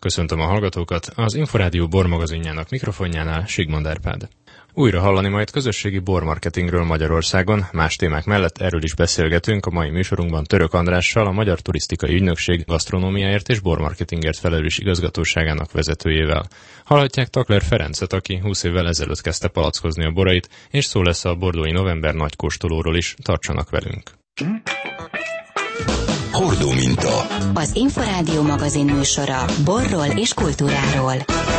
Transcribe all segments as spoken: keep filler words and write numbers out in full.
Köszöntöm a hallgatókat, az Inforádió bormagazinjának mikrofonjánál Sigmond Árpád. Újra hallani majd közösségi bormarketingről Magyarországon, más témák mellett erről is beszélgetünk a mai műsorunkban Török Andrással, a Magyar Turisztikai Ügynökség gasztronómiáért és bormarketingért felelős igazgatóságának vezetőjével. Hallhatják Takler Ferencet, aki húsz évvel ezelőtt kezdte palackozni a borait, és szó lesz a bordói november nagykóstolóról is, tartsanak velünk. Hordó minta. Az Inforádió magazin műsora borról és kultúráról.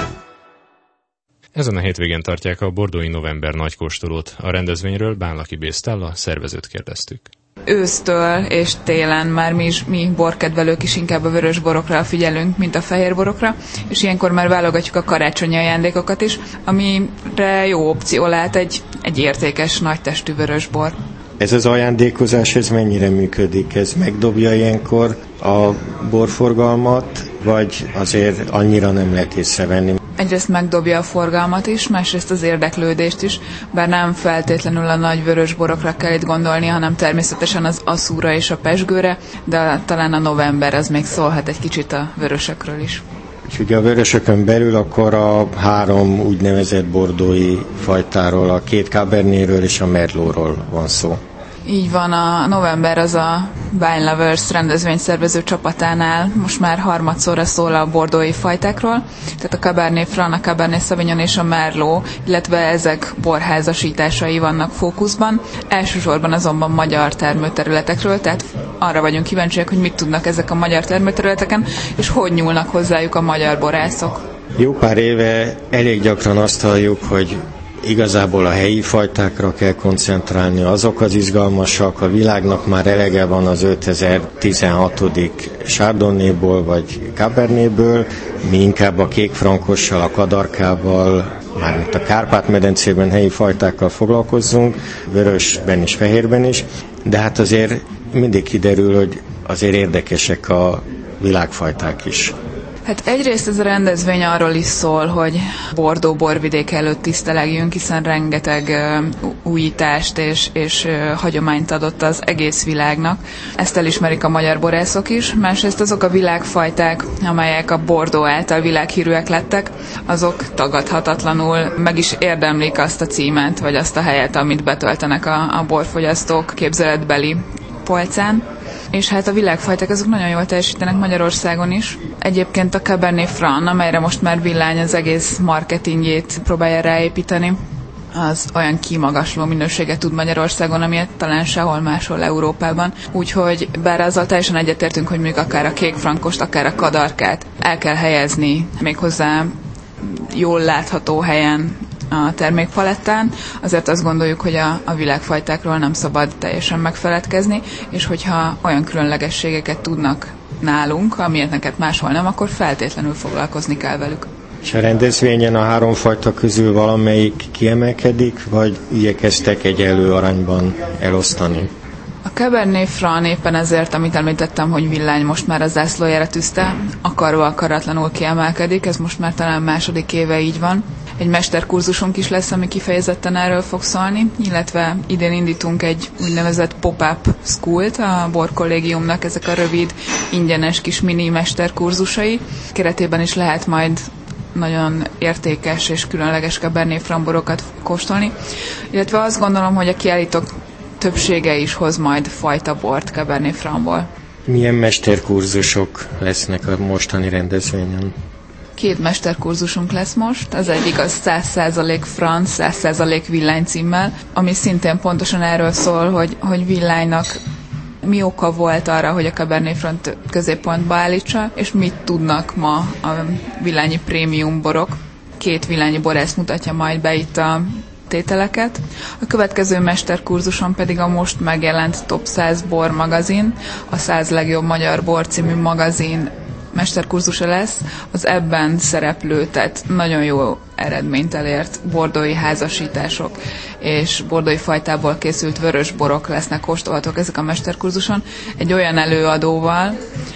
Ezen a hétvégén tartják a bordói november nagykóstolót. A rendezvényről Bánlaki B. Stella szervezőt kérdeztük. Ősztől és télen már mi, is, mi borkedvelők is inkább a vörös borokra figyelünk, mint a fehér borokra, és ilyenkor már válogatjuk a karácsonyi ajándékokat is, amire jó opció lehet egy, egy értékes, nagytestű vörös bor. Ez az ajándékozás, ez mennyire működik? Ez megdobja ilyenkor a borforgalmat, vagy azért annyira nem lehet észrevenni? Egyrészt megdobja a forgalmat is, másrészt az érdeklődést is, bár nem feltétlenül a nagy vörös borokra kell itt gondolni, hanem természetesen az aszúra és a pezsgőre, de talán a november az még szólhat egy kicsit a vörösökről is. És ugye a vörösökön belül akkor a három úgynevezett bordói fajtáról, a két Cabernétről és a Merlotról van szó. Így van, a november az a Wine Lovers rendezvényszervező csapatánál most már harmadszorra szól a bordói fajtákról, tehát a Cabernet Franc, a Cabernet Sauvignon és a Merlot, illetve ezek borházasításai vannak fókuszban. Elsősorban azonban magyar termőterületekről, tehát arra vagyunk kíváncsiak, hogy mit tudnak ezek a magyar termőterületeken, és hogy nyúlnak hozzájuk a magyar borászok. Jó pár éve elég gyakran azt halljuk, hogy igazából a helyi fajtákra kell koncentrálni, azok az izgalmasak, a világnak már elege van az ötezer-tizenhatodik Chardonnayból vagy Cabernetből, mi inkább a kékfrankossal, a kadarkával, mármint a Kárpát-medencében helyi fajtákkal foglalkozzunk, vörösben és fehérben is, de hát azért mindig kiderül, hogy azért érdekesek a világfajták is. Hát egyrészt ez a rendezvény arról is szól, hogy Bordó borvidék előtt tisztelegjünk, hiszen rengeteg uh, újítást és, és uh, hagyományt adott az egész világnak. Ezt elismerik a magyar borászok is. Másrészt azok a világfajták, amelyek a Bordó által világhírűek lettek, azok tagadhatatlanul meg is érdemlik azt a címet, vagy azt a helyet, amit betöltenek a, a borfogyasztók képzeletbeli polcán. És hát a világfajták azok nagyon jól teljesítenek Magyarországon is. Egyébként a Cabernet Franc, amelyre most már Villány az egész marketingjét próbálja ráépíteni, az olyan kimagasló minőséget tud Magyarországon, amilyet talán sehol máshol Európában. Úgyhogy bár azzal teljesen egyetértünk, hogy mondjuk akár a kékfrankost, akár a kadarkát el kell helyezni méghozzá jól látható helyen a termékpalettán, azért azt gondoljuk, hogy a, a világfajtákról nem szabad teljesen megfeledkezni, és hogyha olyan különlegességeket tudnak nálunk, amilyeteket máshol nem, akkor feltétlenül foglalkozni kell velük. És a rendezvényen a három fajta közül valamelyik kiemelkedik, vagy igyekeztek egyenlő arányban elosztani? A Cabernet Franc éppen ezért, amit említettem, hogy Villány most már a zászlójára tűzte, akarva akaratlanul kiemelkedik, ez most már talán második éve így van. Egy mesterkurzusunk is lesz, ami kifejezetten erről fog szólni, illetve idén indítunk egy úgynevezett pop-up school-t a borkollégiumnak, ezek a rövid, ingyenes kis mini mesterkurzusai. Keretében is lehet majd nagyon értékes és különleges Cabernet Franc borokat kóstolni, illetve azt gondolom, hogy a kiállítók többsége is hoz majd fajta bort Cabernet Francból. Milyen mesterkurzusok lesznek a mostani rendezvényen? Két mesterkurzusunk lesz most, az egyik az száz százalék franc, száz százalék Villány címmel, ami szintén pontosan erről szól, hogy, hogy Villánynak mi oka volt arra, hogy a Cabernet Franc középpontba állítsa, és mit tudnak ma a villányi prémium borok. Két villányi borász mutatja majd be itt a tételeket. A következő mesterkurzuson pedig a most megjelent Top száz Bor magazin, a száz legjobb magyar bor című magazin mesterkurzusa lesz, az ebben szereplő, tehát nagyon jó eredményt elért bordói házasítások és bordói fajtából készült vörös borok lesznek kóstolhatók ezek a mesterkurzuson, egy olyan előadóval,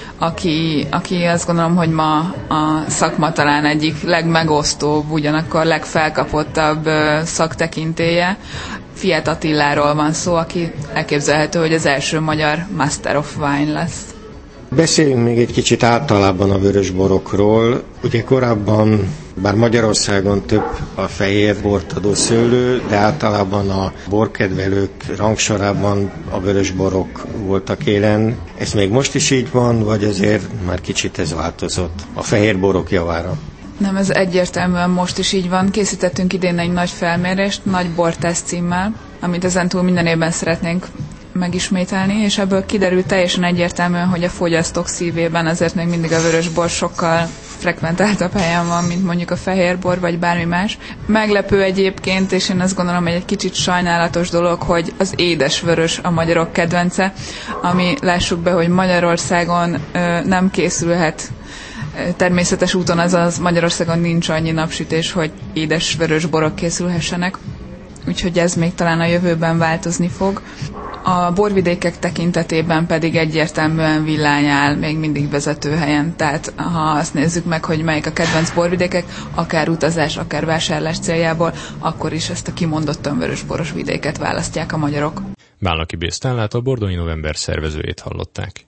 aki, aki azt gondolom, hogy ma a szakma talán egyik legmegosztóbb, ugyanakkor legfelkapottabb szaktekintélye. Fiat Attiláról van szó, aki elképzelhető, hogy az első magyar Master of Wine lesz. Beszéljünk még egy kicsit általában a vörösborokról. Ugye korábban, bár Magyarországon több a fehér bort adó szőlő, de általában a borkedvelők rangsorában a vörösborok voltak élen. Ez még most is így van, vagy azért már kicsit ez változott a fehér borok javára? Nem, ez egyértelműen most is így van. Készítettünk idén egy nagy felmérést, nagy borteszt címmel, amit ezentúl minden évben szeretnénk megismételni, és ebből kiderült teljesen egyértelműen, hogy a fogyasztók szívében azért még mindig a vörösbor sokkal frekventáltabb helyen van, mint mondjuk a fehérbor, vagy bármi más. Meglepő egyébként, és én azt gondolom, hogy egy kicsit sajnálatos dolog, hogy az édes vörös a magyarok kedvence, ami lássuk be, hogy Magyarországon ö, nem készülhet természetes úton, azaz Magyarországon nincs annyi napsütés, hogy édes vörös borok készülhessenek. Úgyhogy ez még talán a jövőben változni fog. A borvidékek tekintetében pedig egyértelműen Villány áll még mindig vezető helyen. Tehát ha azt nézzük meg, hogy melyik a kedvenc borvidékek, akár utazás, akár vásárlás céljából, akkor is ezt a kimondottan vörösboros vidéket választják a magyarok. Bálnaki Bésztánlát, a Bordói November szervezőjét hallották.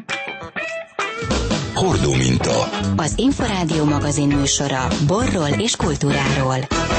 Hordó minta. Az Inforádió magazin műsora borról és kultúráról.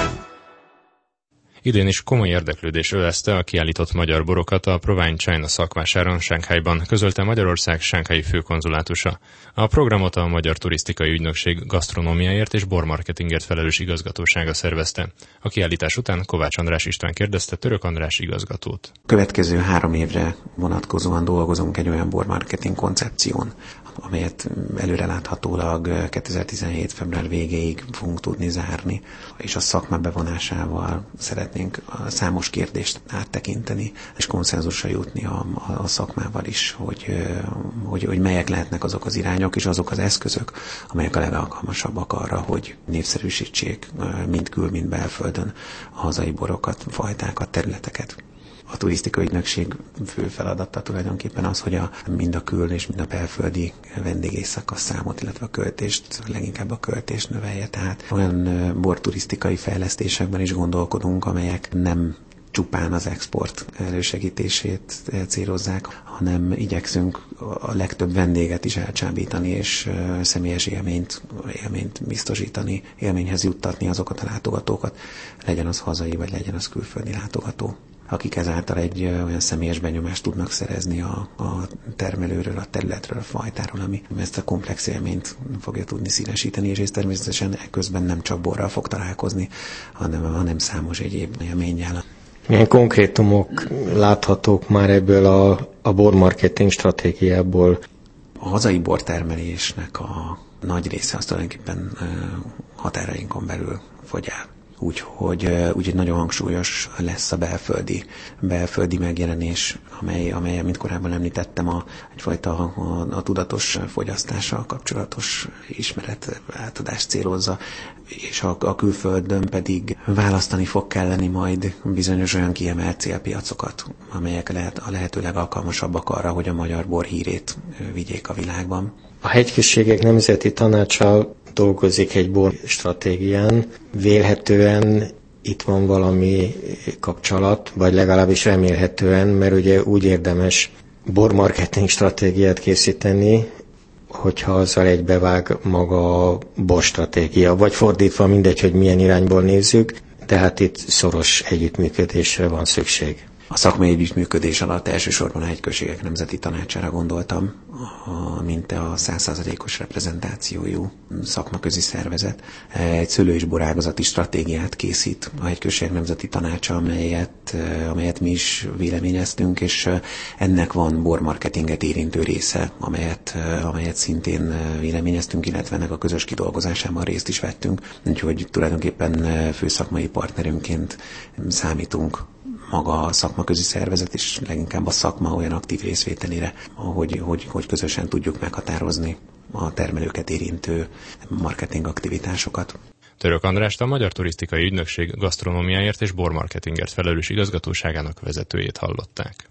Idén is komoly érdeklődés övezte a kiállított magyar borokat a Provine China szakvásáron Shanghaiban, közölte Magyarország shanghai főkonzulátusa. A programot a Magyar Turisztikai Ügynökség gasztronómiáért és bormarketingért felelős igazgatósága szervezte. A kiállítás után Kovács András István kérdezte Török András igazgatót. Következő három évre vonatkozóan dolgozunk egy olyan bormarketing koncepción, amelyet előreláthatólag kétezer-tizenhét február végéig fogunk tudni zárni, és a szakma bevonásával szeretnénk a számos kérdést áttekinteni, és konszenzusra jutni a, a szakmával is, hogy, hogy, hogy melyek lehetnek azok az irányok és azok az eszközök, amelyek a legalkalmasabbak arra, hogy népszerűsítsék mind kül, mind belföldön a hazai borokat, fajtákat, területeket. A turisztikai ügynökség fő feladata tulajdonképpen az, hogy a, mind a kül- és mind a belföldi vendégészak számot, illetve a költést, leginkább a költést növelje. Tehát olyan borturisztikai fejlesztésekben is gondolkodunk, amelyek nem csupán az export elősegítését célozzák, hanem igyekszünk a legtöbb vendéget is elcsábítani, és személyes élményt, élményt biztosítani, élményhez juttatni azokat a látogatókat, legyen az hazai, vagy legyen az külföldi látogató, akik ezáltal egy olyan személyes benyomást tudnak szerezni a, a termelőről, a területről, a fajtáról, ami ezt a komplex élményt fogja tudni színesíteni, és ez természetesen ekközben nem csak borral fog találkozni, hanem, hanem számos egyéb élménnyel. Milyen konkrétumok láthatók már ebből a, a bormarketing stratégiából? A hazai bortermelésnek a nagy része az tulajdonképpen határainkon belül fogy el. Úgyhogy úgy nagyon hangsúlyos lesz a belföldi, belföldi megjelenés, amely, amely, mint korábban említettem, a, egyfajta a, a tudatos fogyasztással kapcsolatos ismeret átadást célozza, és a, a külföldön pedig választani fog kelleni majd bizonyos olyan kiemelt célpiacokat, amelyek lehet, a lehető legalkalmasabbak arra, hogy a magyar bor hírét vigyék a világban. A Hegyközségek Nemzeti Tanácssal dolgozik egy bor stratégián. Vélhetően itt van valami kapcsolat, vagy legalábbis remélhetően, mert ugye úgy érdemes bormarketing stratégiát készíteni, hogyha azzal egybevág maga a borstratégia, vagy fordítva, mindegy, hogy milyen irányból nézzük, tehát itt szoros együttműködésre van szükség. A szakmai együttműködés alatt elsősorban a Hegyközségek Nemzeti Tanácsára gondoltam, a, mint a száz százalékos reprezentációjú szakmaközi szervezet. Egy szőlő- és borágazati stratégiát készít a Hegyközségek Nemzeti Tanácsa, amelyet, amelyet mi is véleményeztünk, és ennek van bormarketinget érintő része, amelyet, amelyet szintén véleményeztünk, illetve ennek a közös kidolgozásában részt is vettünk. Úgyhogy tulajdonképpen főszakmai partnerünként számítunk maga a szakmaközi szervezet, és leginkább a szakma olyan aktív részvételére, hogy, hogy, hogy közösen tudjuk meghatározni a termelőket érintő marketing aktivitásokat. Török Andrást, a Magyar Turisztikai Ügynökség gasztronómiáért és bormarketingért felelős igazgatóságának vezetőjét hallották.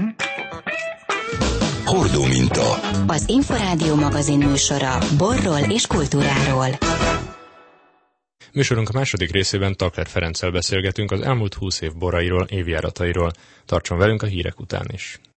Hordó minta. Az Inforádió magazin műsora borról és kultúráról. Műsorunk a második részében Takler Ferenccel beszélgetünk az elmúlt húsz év borairól, évjáratairól. Tartson velünk a hírek után is.